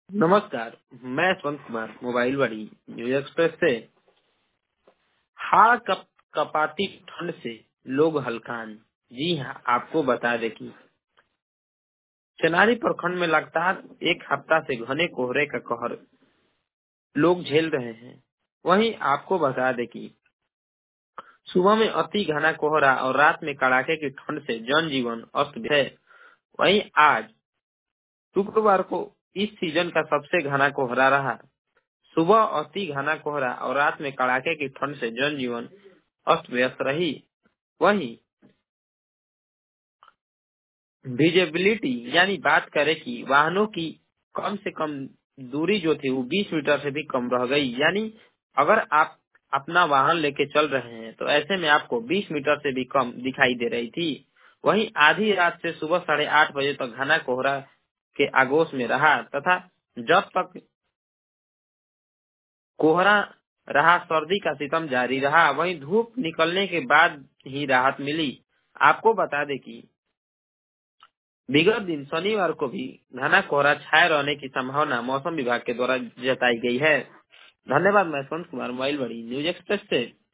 नमस्कार। मैं यशवंत कुमार मोबाइल बड़ी न्यूज एक्सप्रेस से। हाड़ कपाती ठंड से लोग हलकान। जी हाँ, आपको बता दें कि चेनारी प्रखंड में लगातार एक हफ्ता से घने कोहरे का कहर लोग झेल रहे हैं। वहीं आपको बता दें कि सुबह में अति घना कोहरा और रात में कड़ाके की ठंड से जनजीवन अस्त है। वहीं आज शुक्रवार को इस सीजन का सबसे घना कोहरा रहा। सुबह अति घना कोहरा और रात में कड़ाके की ठंड से जनजीवन अस्त व्यस्त रही। वहीं विजिबिलिटी यानी बात करें कि वाहनों की कम से कम दूरी जो थी वो 20 मीटर से भी कम रह गई। यानी अगर आप अपना वाहन लेके चल रहे हैं तो ऐसे में आपको 20 मीटर से भी कम दिखाई दे रही थी। वहीं आधी रात से सुबह 8:30 बजे तक घना कोहरा के आगोश में रहा तथा जब तक कोहरा रहा सर्दी का सितम जारी रहा। वहीं धूप निकलने के बाद ही राहत मिली। आपको बता दें कि विगत दिन शनिवार को भी घना कोहरा छाये रहने की संभावना मौसम विभाग के द्वारा जताई गई है। धन्यवाद। मैं यशवंत कुमार मोबाइल बड़ी न्यूज एक्सप्रेस से।